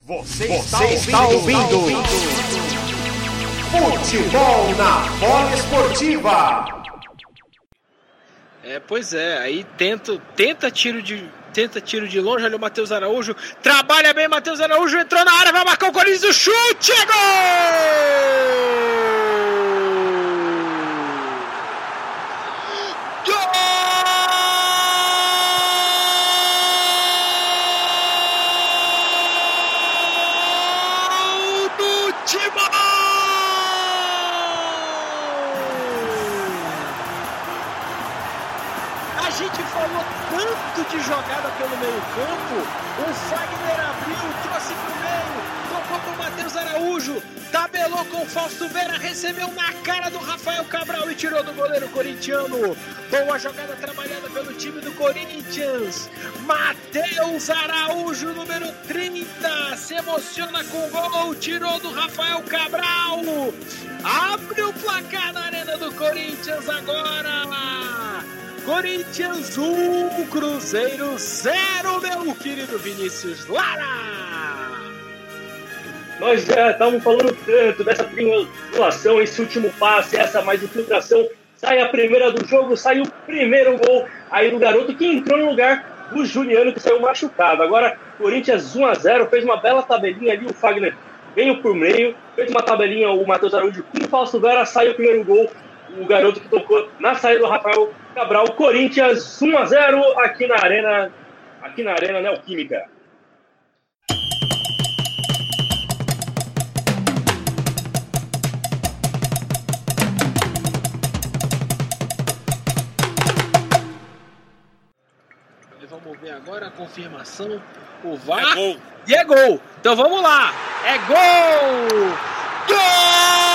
Você está ouvindo Futebol na Bola Esportiva. Pois é, aí tenta tiro de longe, olha o Matheus Araújo, trabalha bem, Matheus Araújo entrou na área, vai marcar o Corinthians, o chute, é gol! A gente falou tanto de jogada pelo meio campo, o Fagner abriu, trouxe pro meio, tocou pro Matheus Araújo, tabelou com o Fausto Vera, recebeu na cara do Rafael Cabral e tirou do goleiro corintiano. Boa jogada trabalhada pelo time do Corinthians. Matheus Araújo, número 30, se emociona com o gol, tirou do Rafael Cabral. Abre o placar na arena do Corinthians agora. Corinthians 1, Cruzeiro 0, meu querido Vinícius Lara. Nós já estávamos falando tanto dessa triangulação, esse último passe, essa mais infiltração. Sai a primeira do jogo, sai o primeiro gol aí do garoto que entrou no lugar do Juliano, que saiu machucado. Agora, Corinthians 1-0, fez uma bela tabelinha ali, o Fagner veio por meio, fez uma tabelinha, o Matheus Araújo com o Fausto Vera, sai o primeiro gol. O garoto que tocou na saída do Rafael Cabral. Corinthians 1-0 aqui na Arena Neoquímica. Vamos ver agora a confirmação. O VAR. É gol. E é gol. Então vamos lá. É gol! Gol!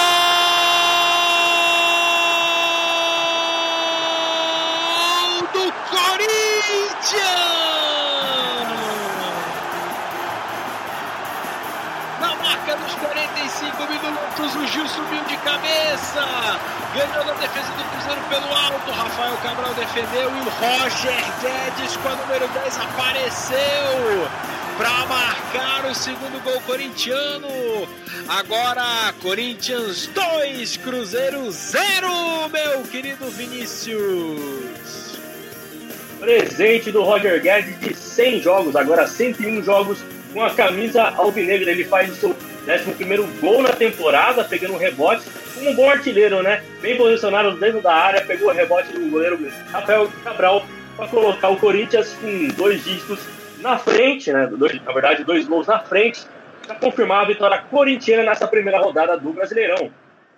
Na marca dos 45 minutos, o Gil subiu de cabeça, ganhou da defesa do Cruzeiro pelo alto, Rafael Cabral defendeu e o Roger Guedes com a número 10 apareceu para marcar o segundo gol corintiano. Agora Corinthians 2, Cruzeiro 0, meu querido Vinícius. Presente do Roger Guedes de 100 jogos, agora 101 jogos com a camisa alvinegra. Ele faz o seu 11º gol na temporada, pegando um rebote, como um bom artilheiro, né? Bem posicionado dentro da área, pegou o rebote do goleiro Rafael Cabral para colocar o Corinthians com 2 dígitos na frente, né? Na verdade, 2 gols na frente, para confirmar a vitória corintiana nessa primeira rodada do Brasileirão.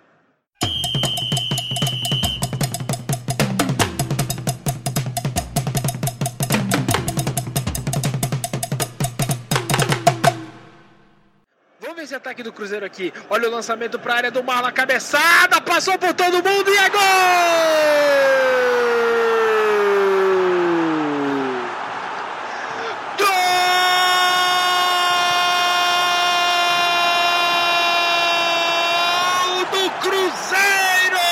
Esse ataque do Cruzeiro aqui, olha o lançamento para a área do Marlon, cabeçada, passou por todo mundo e é gol! Gol do Cruzeiro!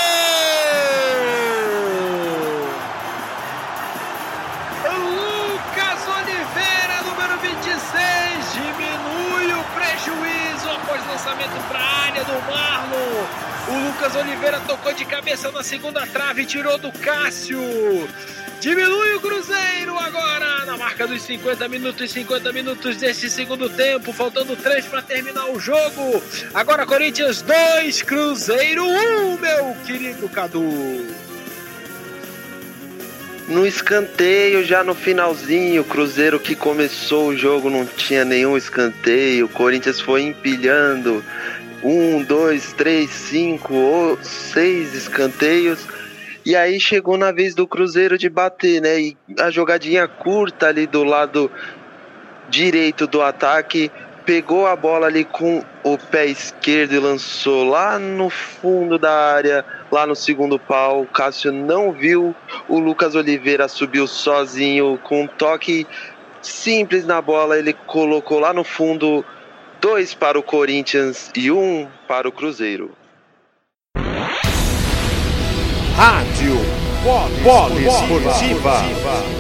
Lucas Oliveira, número 26, diminui o prejuízo após lançamento para a área do Marlon. O Lucas Oliveira tocou de cabeça na segunda trave e tirou do Cássio. Diminui o Cruzeiro agora na marca dos 50 minutos desse segundo tempo, faltando 3 para terminar o jogo. Agora Corinthians 2, Cruzeiro 1, meu querido Cadu. No escanteio, já no finalzinho, o Cruzeiro que começou o jogo não tinha nenhum escanteio, o Corinthians foi empilhando 1, 2, 3, 5 ou 6 escanteios, e aí chegou na vez do Cruzeiro de bater, né? E a jogadinha curta ali do lado direito do ataque, pegou a bola ali com o pé esquerdo e lançou lá no fundo da área, lá no segundo pau. O Cássio não viu, o Lucas Oliveira subiu sozinho com um toque simples na bola, ele colocou lá no fundo. 2 para o Corinthians e 1 para o Cruzeiro. Rádio Bola Esportiva.